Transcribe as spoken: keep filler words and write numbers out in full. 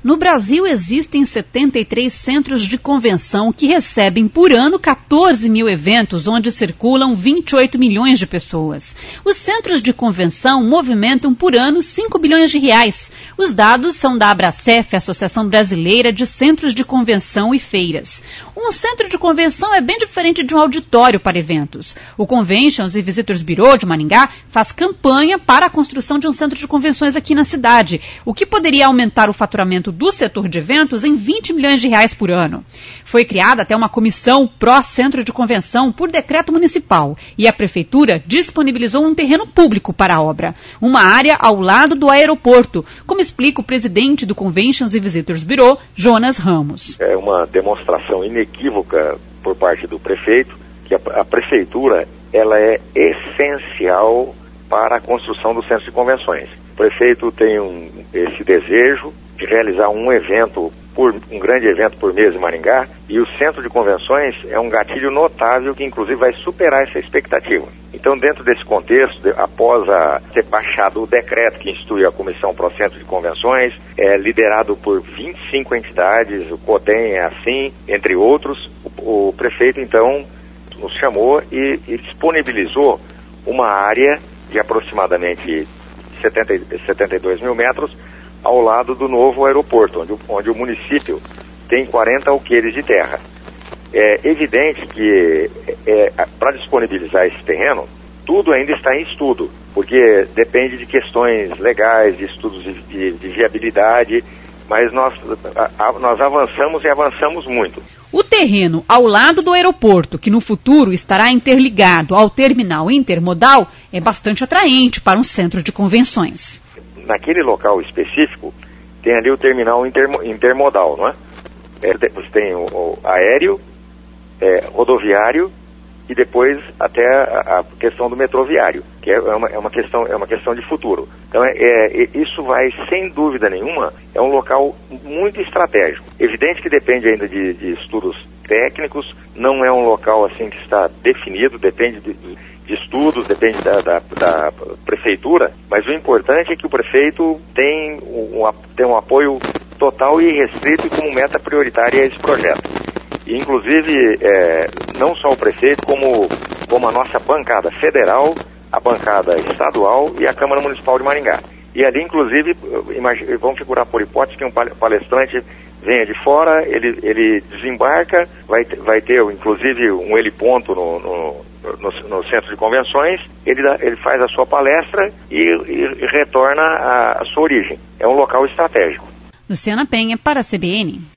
No Brasil existem setenta e três centros de convenção que recebem por ano quatorze mil eventos, onde circulam vinte e oito milhões de pessoas. Os centros de convenção movimentam por ano cinco bilhões de reais. Os dados são da Abracef, Associação Brasileira de Centros de Convenção e Feiras. Um centro de convenção é bem diferente de um auditório para eventos. O Conventions and Visitors Bureau de Maringá faz campanha para a construção de um centro de convenções aqui na cidade, o que poderia aumentar o faturamento do setor de eventos em vinte milhões de reais por ano. Foi criada até uma comissão pró-centro de convenção por decreto municipal e a prefeitura disponibilizou um terreno público para a obra, uma área ao lado do aeroporto, como explica o presidente do Conventions and Visitors Bureau, Jonas Ramos. É uma demonstração inequívoca por parte do prefeito que a, a prefeitura ela é essencial para a construção do centro de convenções. O prefeito tem um, esse desejo de realizar um evento, por, um grande evento por mês em Maringá, e o centro de convenções é um gatilho notável que inclusive vai superar essa expectativa. Então, dentro desse contexto, de, após a, ter baixado o decreto que institui a Comissão Pro Centro de Convenções, é liderado por vinte e cinco entidades, o CODEM é assim, entre outros, o, o prefeito então nos chamou e, e disponibilizou uma área de aproximadamente setenta e dois mil metros ao lado do novo aeroporto, onde, onde o município tem quarenta alqueires de terra. É evidente que é, para disponibilizar esse terreno, tudo ainda está em estudo, porque depende de questões legais, de estudos de, de, de viabilidade, mas nós, a, a, nós avançamos e avançamos muito. O terreno ao lado do aeroporto, que no futuro estará interligado ao terminal intermodal, é bastante atraente para um centro de convenções. Naquele local específico, tem ali o terminal intermo, intermodal, não é? é você tem o, o aéreo, é, rodoviário e depois até a, a questão do metroviário, que é uma, é uma, questão, é uma questão de futuro. Então, é, é, isso vai, sem dúvida nenhuma, é um local muito estratégico. Evidente que depende ainda de, de estudos técnicos, não é um local assim que está definido, depende de, de estudos, depende da, da, da prefeitura, mas o importante é que o prefeito tem um, tem um apoio total e restrito e como meta prioritária esse projeto. E, inclusive, é, não só o prefeito, como, como a nossa bancada federal, a bancada estadual e a Câmara Municipal de Maringá. E ali, inclusive, imagine, vamos figurar por hipótese que um palestrante venha de fora, ele, ele desembarca, vai, vai ter, inclusive, um heliponto no, no, no, no centro de convenções, ele, dá, ele faz a sua palestra e, e, e retorna à sua origem. É um local estratégico. Luciana Penha, para a C B N.